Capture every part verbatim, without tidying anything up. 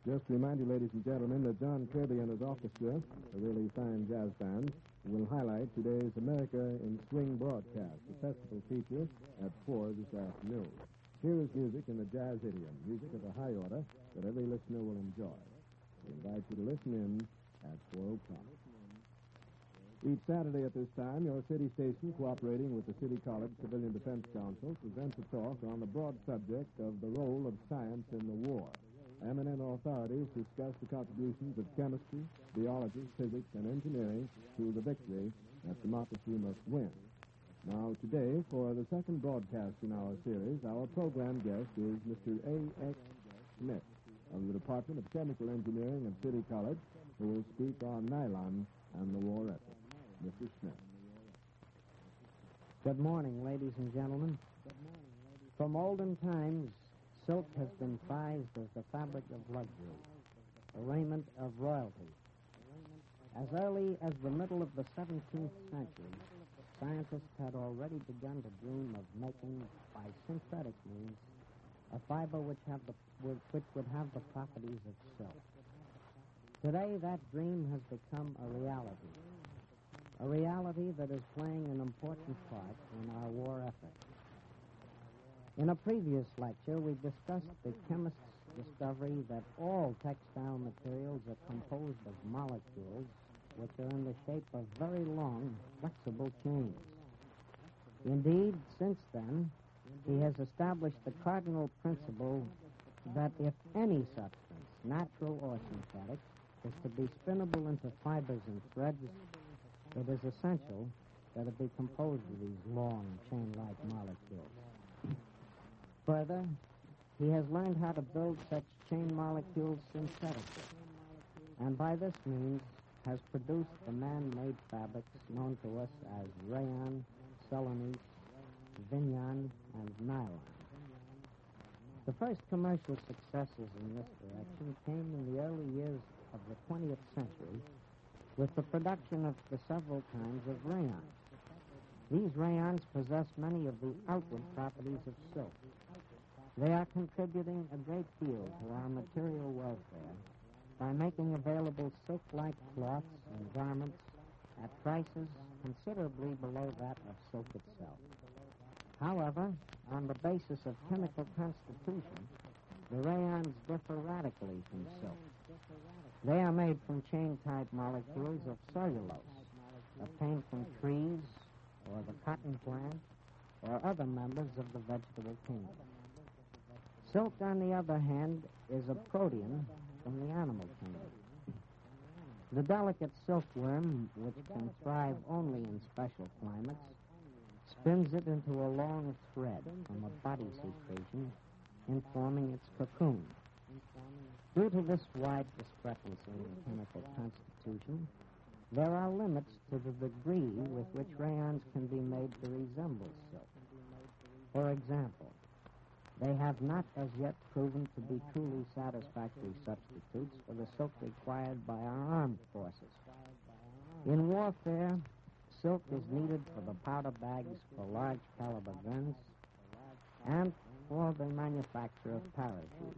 Just to remind you, ladies and gentlemen, that John Kirby and his orchestra, a really fine jazz band, will highlight today's America in Swing broadcast, a festival feature at four this afternoon. Here is music in the jazz idiom, music of a high order that every listener will enjoy. We invite you to listen in at four o'clock. Each Saturday at this time, your city station, cooperating with the City College Civilian Defense Council, presents a talk on the broad subject of the role of science in the war. Eminent authorities discuss the contributions of chemistry, biology, physics, and engineering to the victory that democracy must win. Now, today, for the second broadcast in our series, our program guest is Mister A X Smith of the Department of Chemical Engineering at City College, who will speak on nylon and the war effort. Mister Smith. Good morning, ladies and gentlemen. From olden times, silk has been prized as the fabric of luxury, the raiment of royalty. As early as the middle of the seventeenth century, scientists had already begun to dream of making, by synthetic means, a fiber which, have the, which would have the properties of silk. Today, that dream has become a reality, a reality that is playing an important part in our war effort. In a previous lecture, we discussed the chemist's discovery that all textile materials are composed of molecules which are in the shape of very long, flexible chains. Indeed, since then, he has established the cardinal principle that if any substance, natural or synthetic, is to be spinnable into fibers and threads, it is essential that it be composed of these long, chain-like molecules. Further, he has learned how to build such chain molecules synthetically, and by this means has produced the man-made fabrics known to us as rayon, Celanese, Vignon, and nylon. The first commercial successes in this direction came in the early years of the twentieth century with the production of the several kinds of rayon. These rayons possess many of the outward properties of silk. They are contributing a great deal to our material welfare by making available silk-like cloths and garments at prices considerably below that of silk itself. However, on the basis of chemical constitution, the rayons differ radically from silk. They are made from chain-type molecules of cellulose, obtained from trees or the cotton plant or other members of the vegetable kingdom. Silk, on the other hand, is a protein from the animal kingdom. The delicate silkworm, which can thrive only in special climates, spins it into a long thread from a body secretion in forming its cocoon. Due to this wide discrepancy in chemical constitution, there are limits to the degree with which rayons can be made to resemble silk. For example, they have not as yet proven to be truly satisfactory substitutes for the silk required by our armed forces. In warfare, silk is needed for the powder bags for large caliber guns and for the manufacture of parachutes.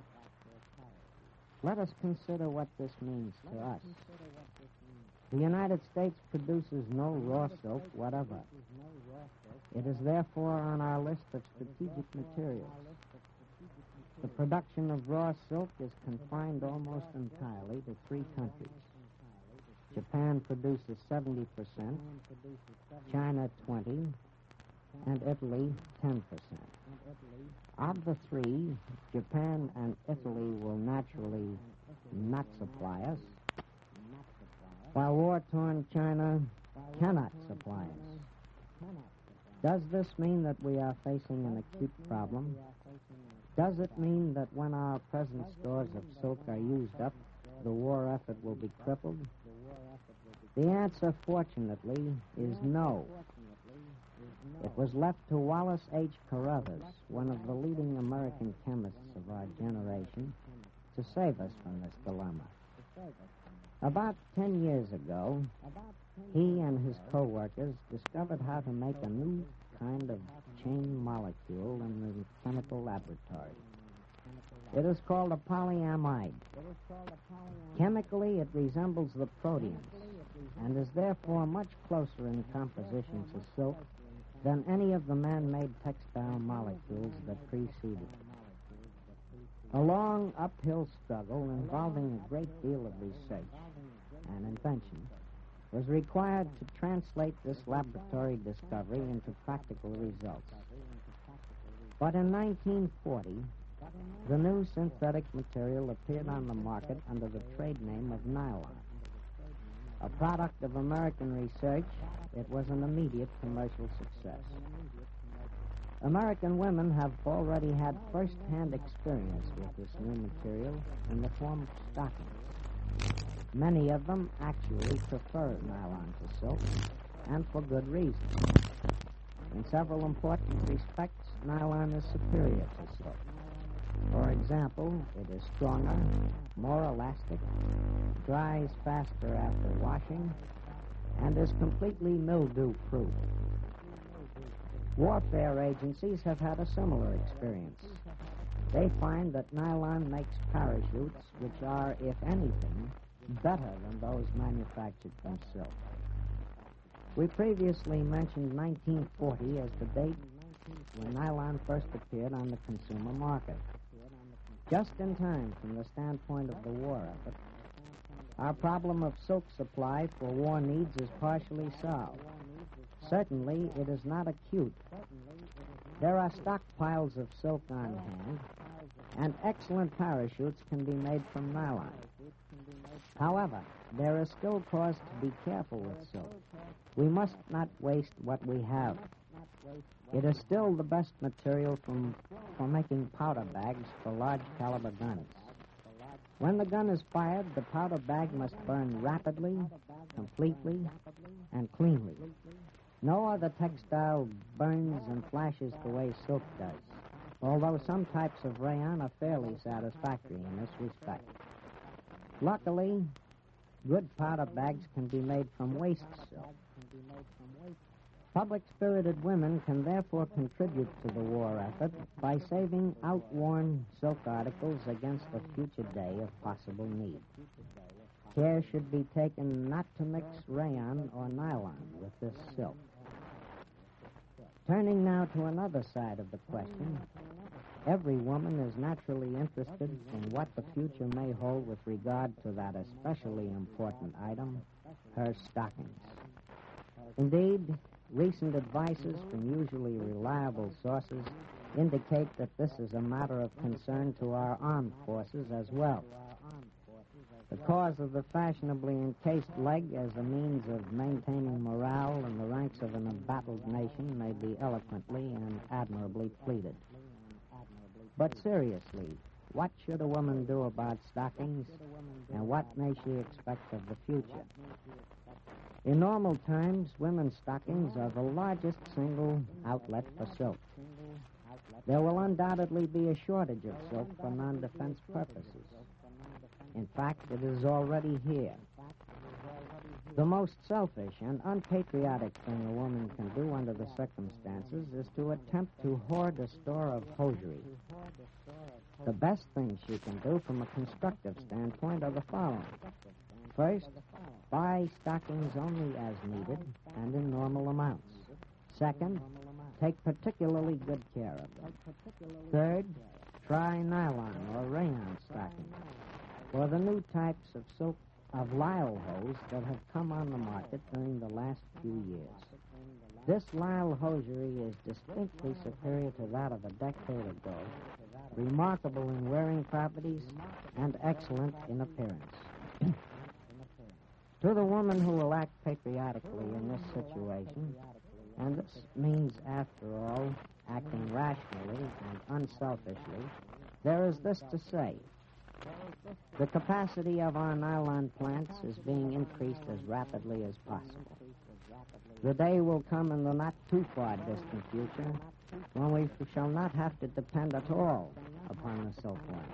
Let us consider what this means to us. The United States produces no raw silk whatever. It is therefore on our list of strategic materials. The production of raw silk is confined almost entirely to three countries. Japan produces seventy percent, China twenty, and Italy ten percent. Of the three, Japan and Italy will naturally not supply us, while war-torn China cannot supply us. Does this mean that we are facing an acute problem? Does it mean that when our present stores of silk are used up, the war effort will be crippled? The answer, fortunately, is no. It was left to Wallace H. Carothers, one of the leading American chemists of our generation, to save us from this dilemma. About ten years ago, he and his co-workers discovered how to make a new kind of chain molecule in the chemical laboratory. It is called a polyamide. Chemically, it resembles the proteins and is therefore much closer in composition to silk than any of the man-made textile molecules that preceded it. A long uphill struggle involving a great deal of research and invention was required to translate this laboratory discovery into practical results. But in nineteen forty, the new synthetic material appeared on the market under the trade name of nylon. A product of American research, it was an immediate commercial success. American women have already had first-hand experience with this new material in the form of stockings. Many of them actually prefer nylon to silk, and for good reason. In several important respects, nylon is superior to silk. For example, it is stronger, more elastic, dries faster after washing, and is completely mildew-proof. Warfare agencies have had a similar experience. They find that nylon makes parachutes which are, if anything, better than those manufactured from silk. We previously mentioned nineteen forty as the date when nylon first appeared on the consumer market. Just in time from the standpoint of the war effort, our problem of silk supply for war needs is partially solved. Certainly, it is not acute. There are stockpiles of silk on hand, and excellent parachutes can be made from nylon. However, there is still cause to be careful with silk. We must not waste what we have. It is still the best material from, for making powder bags for large caliber guns. When the gun is fired, the powder bag must burn rapidly, completely, and cleanly. No other textile burns and flashes the way silk does, although some types of rayon are fairly satisfactory in this respect. Luckily, good powder bags can be made from waste silk. Public-spirited women can therefore contribute to the war effort by saving outworn silk articles against a future day of possible need. Care should be taken not to mix rayon or nylon with this silk. Turning now to another side of the question, every woman is naturally interested in what the future may hold with regard to that especially important item, her stockings. Indeed, recent advices from usually reliable sources indicate that this is a matter of concern to our armed forces as well. The cause of the fashionably encased leg as a means of maintaining morale in the ranks of an embattled nation may be eloquently and admirably pleaded. But seriously, what should a woman do about stockings, and what may she expect of the future? In normal times, women's stockings are the largest single outlet for silk. There will undoubtedly be a shortage of silk for non-defense purposes. In fact, it is already here. The most selfish and unpatriotic thing a woman can do under the circumstances is to attempt to hoard a store of hosiery. The best things she can do from a constructive standpoint are the following. First, buy stockings only as needed and in normal amounts. Second, take particularly good care of them. Third, try nylon or rayon stockings, or the new types of silk of lisle hose that have come on the market during the last few years. This lisle hosiery is distinctly superior to that of a decade ago, remarkable in wearing properties, and excellent in appearance. To the woman who will act patriotically in this situation, and this means, after all, acting rationally and unselfishly, there is this to say. The capacity of our nylon plants is being increased as rapidly as possible. The day will come in the not-too-far distant future when we shall not have to depend at all upon the silkworm.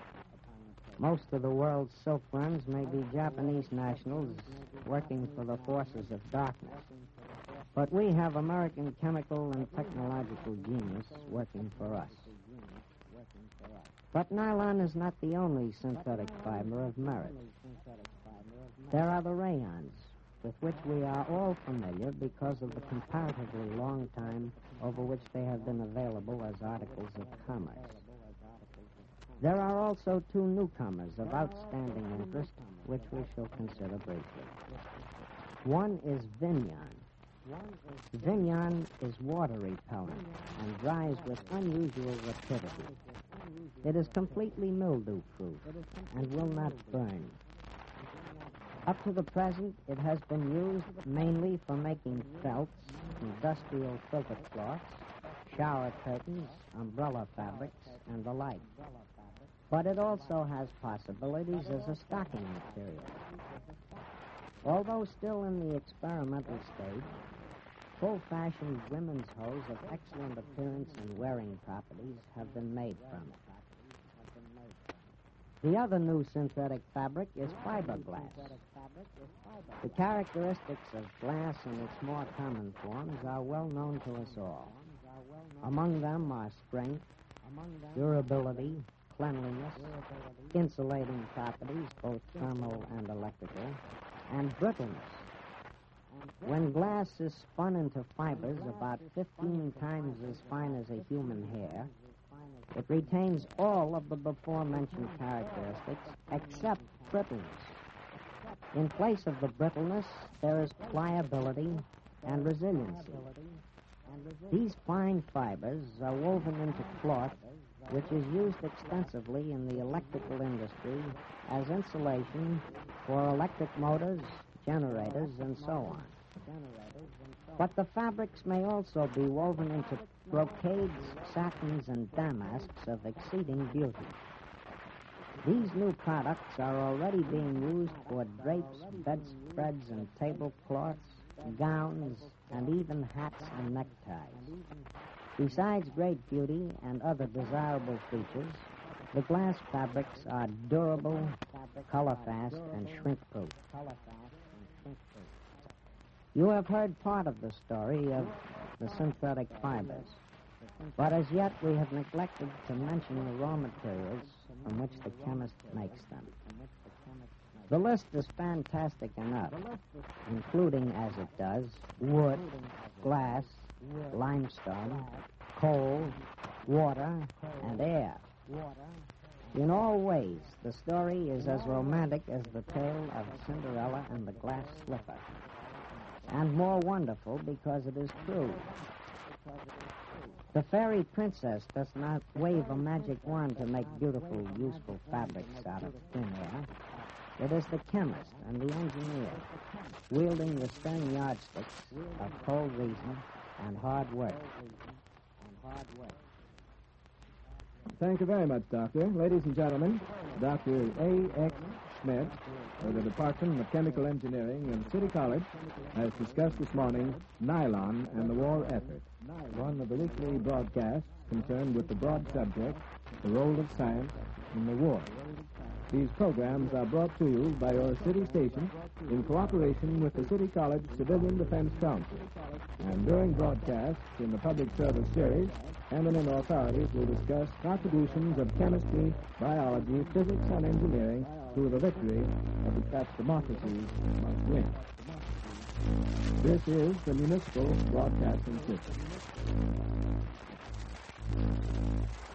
Most of the world's silkworms may be Japanese nationals working for the forces of darkness, but we have American chemical and technological genius working for us. But nylon is not the only synthetic fiber of merit. There are the rayons, with which we are all familiar because of the comparatively long time over which they have been available as articles of commerce. There are also two newcomers of outstanding interest, which we shall consider briefly. One is Vignon. Vignon is water repellent and dries with unusual rapidity. It is completely mildew-proof and will not burn. Up to the present, it has been used mainly for making felts, industrial filter cloths, shower curtains, umbrella fabrics, and the like. But it also has possibilities as a stocking material. Although still in the experimental stage, full-fashioned women's hose of excellent appearance and wearing properties have been made from it. The other new synthetic fabric is fiberglass. The characteristics of glass in its more common forms are well known to us all. Among them are strength, durability, cleanliness, insulating properties, both thermal and electrical, and brittleness. When glass is spun into fibers about fifteen times as fine as a human hair, it retains all of the before-mentioned characteristics except brittleness. In place of the brittleness, there is pliability and resiliency. These fine fibers are woven into cloth, which is used extensively in the electrical industry as insulation for electric motors, generators, and so on. But the fabrics may also be woven into brocades, satins, and damasks of exceeding beauty. These new products are already being used for drapes, bedspreads, and tablecloths, gowns, and even hats and neckties. Besides great beauty and other desirable features, the glass fabrics are durable, color-fast, and shrink-proof. You have heard part of the story of the synthetic fibers, but as yet we have neglected to mention the raw materials from which the chemist makes them. The list is fantastic enough, including, as it does, wood, glass, limestone, coal, water, and air. In all ways, the story is as romantic as the tale of Cinderella and the glass slipper, and more wonderful because it is true. The fairy princess does not wave a magic wand to make beautiful, useful fabrics out of thin air. It is the chemist and the engineer, wielding the stern yardsticks of cold reason and hard work. Thank you very much, Doctor. Ladies and gentlemen, Doctor A X Schmidt of the Department of Chemical Engineering in City College has discussed this morning nylon and the war effort, one of the weekly broadcasts concerned with the broad subject, the role of science in the war. These programs are brought to you by your city station in cooperation with the City College Civilian Defense Council. And during broadcasts in the public service series, eminent authorities will discuss contributions of chemistry, biology, physics, and engineering to the victory of which democracies must win. This is the Municipal Broadcasting System.